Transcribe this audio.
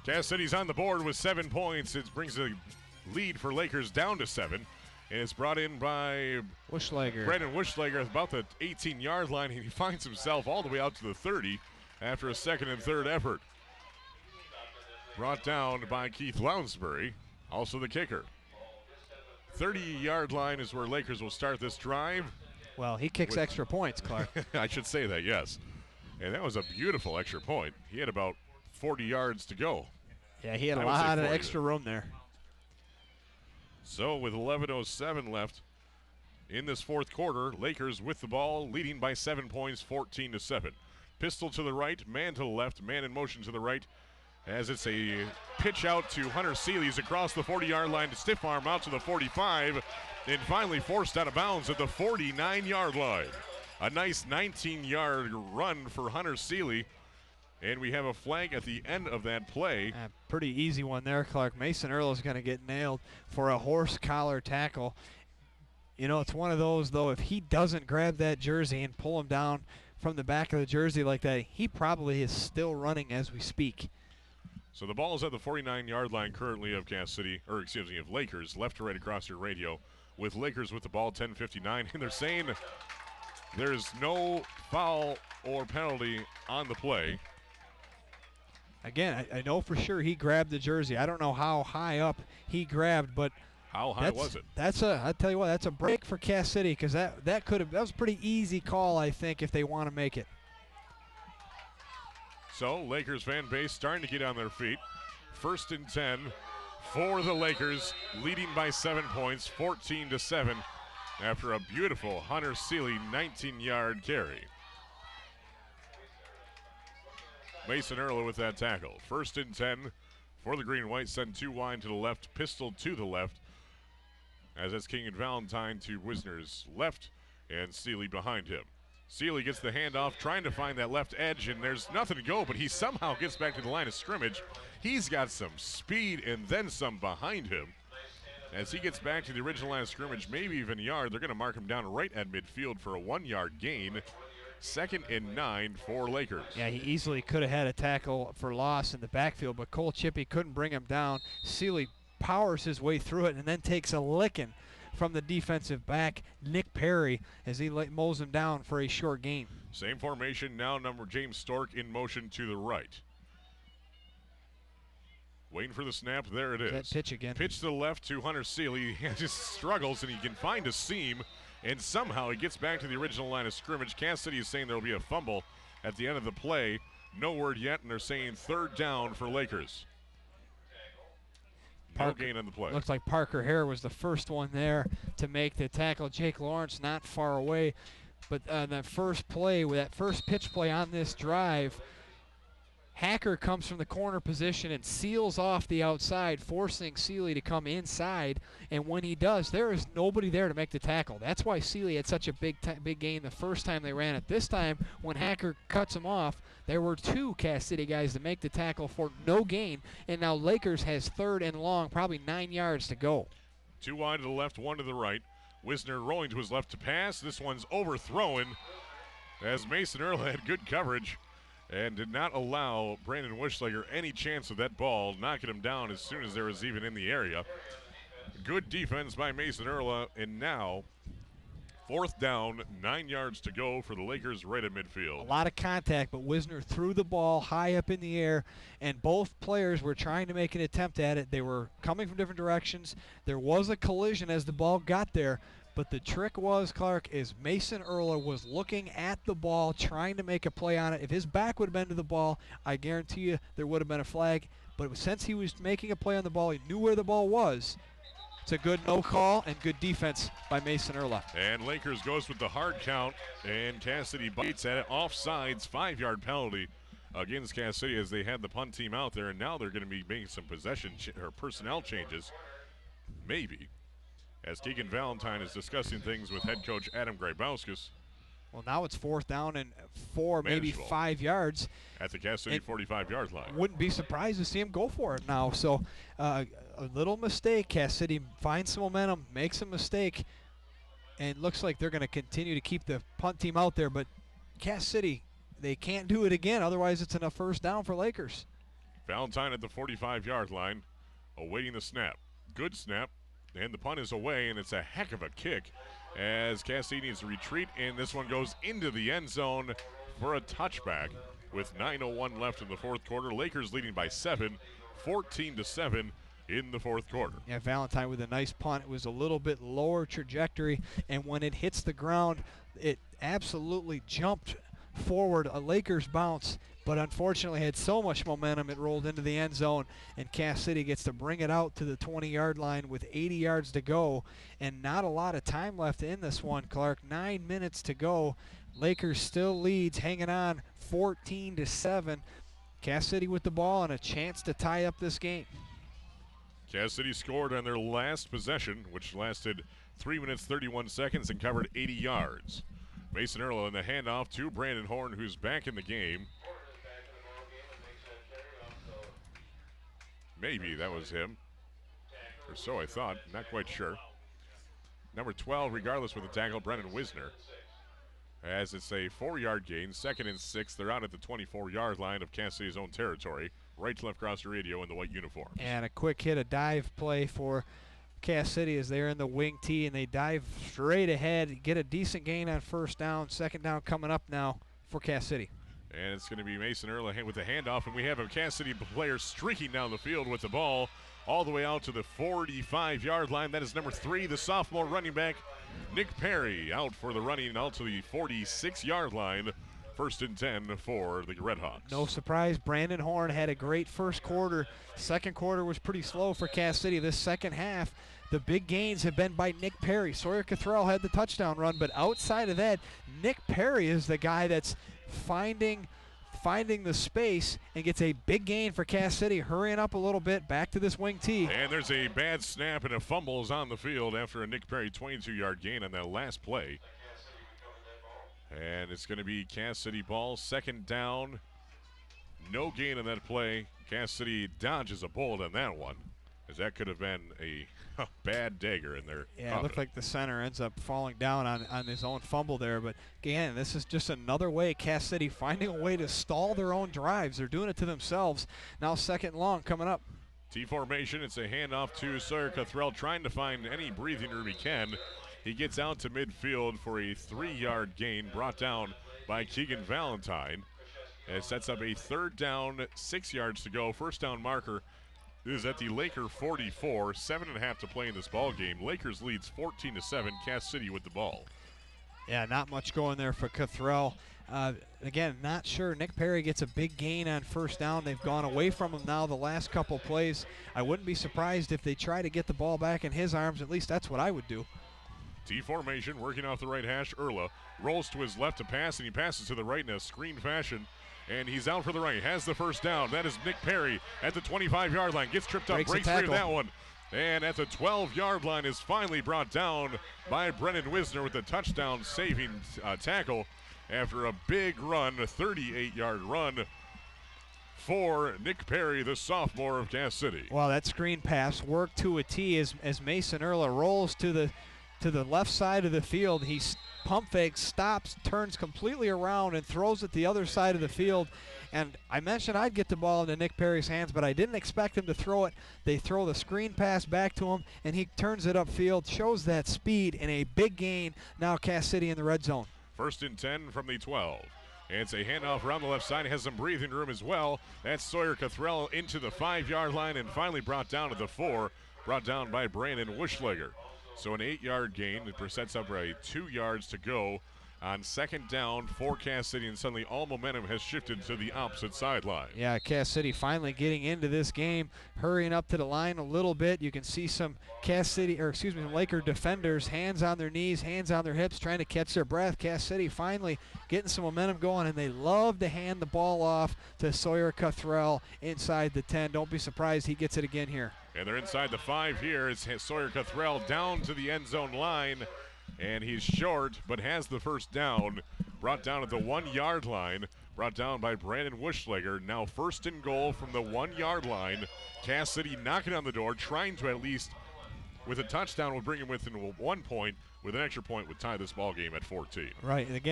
Cass City's on the board with 7 points. It brings the lead for Lakers down to 7. And it's brought in by Brandon Wuschlager at about the 18-yard line, and he finds himself all the way out to the 30 after a second and third effort. Brought down by Keith Lounsbury, also the kicker. 30-yard line is where Lakers will start this drive. Well, he kicks extra points, Clark. I should say that, yes. And that was a beautiful extra point. He had about 40 yards to go. Yeah, he had a lot of extra room there. So with 11:07 left in this fourth quarter, Lakers with the ball, leading by 7 points, 14-7. Pistol to the right, man to the left, man in motion to the right, as it's a pitch out to Hunter Seeley's across the 40-yard line to stiff arm out to the 45, and finally forced out of bounds at the 49-yard line. A nice 19-yard run for Hunter Seeley. And we have a flag at the end of that play. Pretty easy one there, Clark. Mason Earl is going to get nailed for a horse collar tackle. You know, it's one of those, though, if he doesn't grab that jersey and pull him down from the back of the jersey like that, he probably is still running as we speak. So the ball is at the 49-yard line currently of of Lakers, left to right across your radio, with Lakers with the ball, 10:59, and they're saying there's no foul or penalty on the play. Again, I know for sure he grabbed the jersey. I don't know how high up he grabbed, but how high was it? I tell you what, that's a break for Cass City, because that was a pretty easy call, I think, if they want to make it. So Lakers fan base starting to get on their feet. 1st and 10 for the Lakers, leading by 7 points, 14-7, after a beautiful Hunter Seeley 19-yard carry. Mason Earl with that tackle. 1st and 10 for the Green and White. Send 2 wide to the left, pistol to the left. As that's King and Valentine to Wisner's left, and Seeley behind him. Seeley gets the handoff, trying to find that left edge, and there's nothing to go, but he somehow gets back to the line of scrimmage. He's got some speed and then some behind him. As he gets back to the original line of scrimmage, maybe even a yard, they're going to mark him down right at midfield for a 1-yard gain. 2nd and 9 for Lakers. Yeah, he easily could have had a tackle for loss in the backfield, but Cole Chippy couldn't bring him down. Seeley powers his way through it and then takes a licking from the defensive back, Nick Perry, as he mows him down for a short gain. Same formation now, number James Stork in motion to the right. Waiting for the snap, there it is. That pitch again. Pitch to the left to Hunter Seeley. He just struggles, and he can find a seam, and somehow he gets back to the original line of scrimmage. Cass City is saying there will be a fumble at the end of the play. No word yet, and they're saying 3rd down for Lakers. No gain on the play. Looks like Parker Hare was the first one there to make the tackle. Jake Lawrence not far away. But that first play, with that first pitch play on this drive, Hacker comes from the corner position and seals off the outside, forcing Seeley to come inside. And when he does, there is nobody there to make the tackle. That's why Seeley had such a big gain the first time they ran it. This time, when Hacker cuts him off, there were 2 Cass City guys to make the tackle for no gain. And now Lakers has 3rd and long, probably 9 yards to go. 2 wide to the left, 1 to the right. Wisner rolling to his left to pass. This one's overthrown as Mason Earl had good coverage and did not allow Brandon Wuschlager any chance of that ball, knocking him down as soon as there was even in the area. Good defense by Mason Earl, and now 4th down, 9 yards to go for the Lakers right at midfield. A lot of contact, but Wisner threw the ball high up in the air, and both players were trying to make an attempt at it. They were coming from different directions. There was a collision as the ball got there, but the trick was, Clark, is Mason Earl was looking at the ball, trying to make a play on it. If his back would have been to the ball, I guarantee you there would have been a flag. But since he was making a play on the ball, he knew where the ball was. It's a good no call and good defense by Mason Earl. And Lakers goes with the hard count, and Cass City bites at it. Offsides, 5-yard penalty against Cass City as they had the punt team out there, and now they're going to be making some personnel changes, maybe, as Keegan Valentine is discussing things with head coach Adam Grybauskis. Well, now it's 4th down and 4, maybe 5 yards. At the Cass City 45-yard line. Wouldn't be surprised to see him go for it now. So a little mistake. Cass City finds some momentum, makes a mistake, and looks like they're going to continue to keep the punt team out there. But Cass City, they can't do it again. Otherwise, it's a 1st down for Lakers. Valentine at the 45-yard line, awaiting the snap. Good snap, and the punt is away, and it's a heck of a kick as Cass City needs to retreat, and this one goes into the end zone for a touchback with 9:01 left in the fourth quarter. Lakers leading by 7, 14-7 in the fourth quarter. Yeah, Valentine with a nice punt. It was a little bit lower trajectory, and when it hits the ground, it absolutely jumped forward, a Lakers bounce, but unfortunately had so much momentum it rolled into the end zone, and Cass City gets to bring it out to the 20-yard line with 80 yards to go, and not a lot of time left in this one, Clark. 9 minutes to go. Lakers still leads, hanging on 14-7. Cass City with the ball and a chance to tie up this game. Cass City scored on their last possession, which lasted 3 minutes 31 seconds and covered 80 yards. Mason Earl in the handoff to Brandon Horn, who's back in the game. Maybe that was him, or so I thought, not quite sure. Number 12, regardless with the tackle, Brennan Wisner. As it's a 4-yard gain, 2nd and 6. They're out at the 24-yard line of Cass City's own territory. Right to left across the radio in the white uniforms. And a quick hit, a dive play for Cass City as they're in the wing tee, and they dive straight ahead, get a decent gain on first down. Second down coming up now for Cass City. And it's going to be Mason Earl with the handoff, and we have a Cass City player streaking down the field with the ball all the way out to the 45-yard line. That is number 3, the sophomore running back, Nick Perry, out for the running out to the 46-yard line. 1st and 10 for the Redhawks. No surprise, Brandon Horn had a great first quarter. Second quarter was pretty slow for Cass City. This second half, the big gains have been by Nick Perry. Sawyer Cothrell had the touchdown run, but outside of that, Nick Perry is the guy that's finding the space and gets a big gain for Cass City, hurrying up a little bit back to this wing tee. And there's a bad snap and a fumble is on the field after a Nick Perry 22-yard gain on that last play. And it's going to be Cass City ball, 2nd down. No gain on that play. Cass City dodges a bullet on that one, as that could have been a bad dagger in there. Yeah, it looked like the center ends up falling down on his own fumble there. But again, this is just another way Cass City finding a way to stall their own drives. They're doing it to themselves. Now 2nd and long coming up. T formation. It's a handoff to Sawyer Cothrell, trying to find any breathing room he can. He gets out to midfield for a 3-yard gain, brought down by Keegan Valentine. It sets up a 3rd down, 6 yards to go. First down marker is at the Laker 44, 7.5 to play in this ball game. Lakers leads 14-7. Cass City with the ball. Yeah, not much going there for Cothrell. Again, not sure. Nick Perry gets a big gain on first down. They've gone away from him now the last couple plays. I wouldn't be surprised if they try to get the ball back in his arms. At least that's what I would do. T formation, working off the right hash. Erla rolls to his left to pass, and he passes to the right in a screen fashion. And he's out for the right. Has the first down. That is Nick Perry at the 25-yard line. Gets tripped up, breaks free of that one. And at the 12-yard line is finally brought down by Brennan Wisner with a touchdown-saving tackle after a big run, a 38-yard run for Nick Perry, the sophomore of Cass City. Well, that screen pass worked to a T as Mason Earl rolls to the left side of the field. He pump fakes, stops, turns completely around, and throws it the other side of the field. And I mentioned I'd get the ball into Nick Perry's hands, but I didn't expect him to throw it. They throw the screen pass back to him, and he turns it upfield, shows that speed, and a big gain. Now Cass City in the red zone. 1st and 10 from the 12. And it's a handoff around the left side. It has some breathing room as well. That's Sawyer Cothrell into the 5-yard line and finally brought down to the 4. Brought down by Brandon Wuschlager. So an 8-yard gain. It sets up 2 yards to go on 2nd down for Cass City, and suddenly all momentum has shifted to the opposite sideline. Yeah, Cass City finally getting into this game, hurrying up to the line a little bit. You can see some Laker defenders, hands on their knees, hands on their hips, trying to catch their breath. Cass City finally getting some momentum going, and they love to hand the ball off to Sawyer Cothrell inside the 10. Don't be surprised he gets it again here. And they're inside the 5 here. It's Sawyer Cothrell down to the end zone line, and he's short but has the first down. Brought down at the 1-yard line. Brought down by Brandon Wuschlager. Now 1st and goal from the 1-yard line. Cass City knocking on the door, trying to at least, with a touchdown, will bring him within 1 point. With an extra point, would tie this ball game at 14. Right, and again,